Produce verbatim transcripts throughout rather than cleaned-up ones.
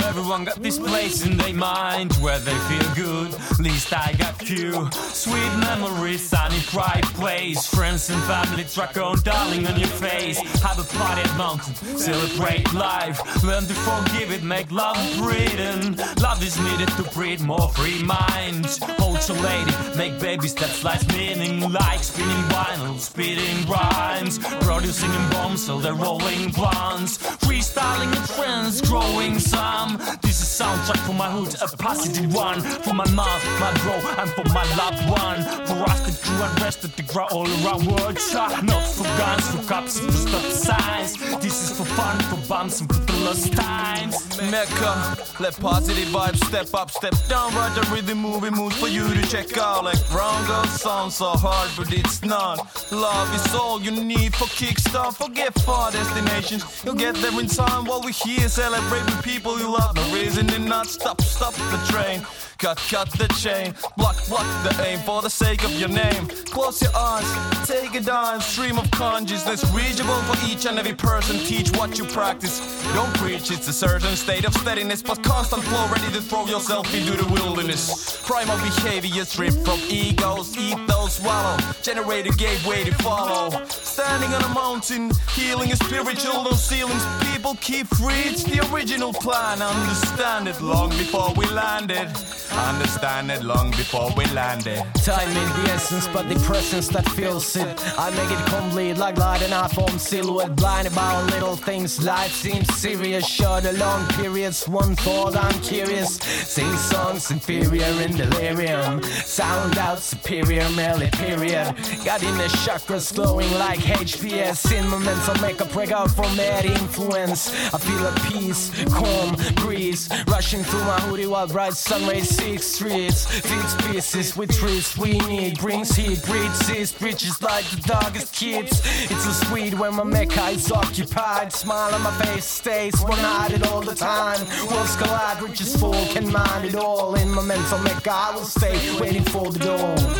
everyone got this place in their mind where they feel good. At least I got few sweet memories, sunny bright place. Friends and family track on, darling, on your face. Have a party at mountain, celebrate life. Learn to forgive it, make love breathing. Love is needed to breed more free minds. Hold your lady, make babies, that's life's meaning. Like spinning vinyl, spitting rhymes, producing in bombs so they're rolling blunts. Freestyling in trends, growing some. This is soundtrack for my hood, a positive one. For my mom, my bro, and for my loved one. For us that grew and rested to grow all around world. Shot not for guns, for cops, for stop signs. This is for fun, for bumps, and for the lost times. Mecca, let positive vibes step up, step down. Right the rhythm movie moves for you to check out. Like brown girl sounds so hard, but it's not. Love is all you need for kickstart. Forget far destinations, you'll get there in time. While we're here, celebrate with people you love. No reason to not stop, stop the train. Cut, cut the chain, block, block the aim for the sake of your name. Close your eyes, take a dive, stream of consciousness, reachable for each and every person. Teach what you practice, don't preach, it's a certain state of steadiness, but constant flow, ready to throw yourself into the wilderness. Primal behavior stripped from egos, eat those, swallow, generate a gateway to follow. Standing on a mountain, healing is spiritual, no ceilings, people keep free, it's the original plan. Understand it long before we landed. Understand it long before we landed. Time in the essence, but the presence that feels it. I make it complete like light and I form silhouette. Blind about little things, life seems serious. Short the long periods, one thought I'm curious. Sing songs inferior in delirium. Sound out superior, merely period. Got in the chakras glowing like H P S. In momentum, make a break out from bad influence. I feel a peace, calm breeze rushing through my hoodie while bright sun rays six streets, feeds pieces with trees we need. Brings heat, breeds seas, bridges like the darkest kids. It's so sweet when my mecca is occupied. Smile on my face stays one-eyed all the time. Worlds collide, riches full, can mind it all. In my mental mecca I will stay waiting for the dawn.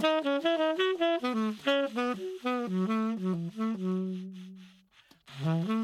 Mm-hmm.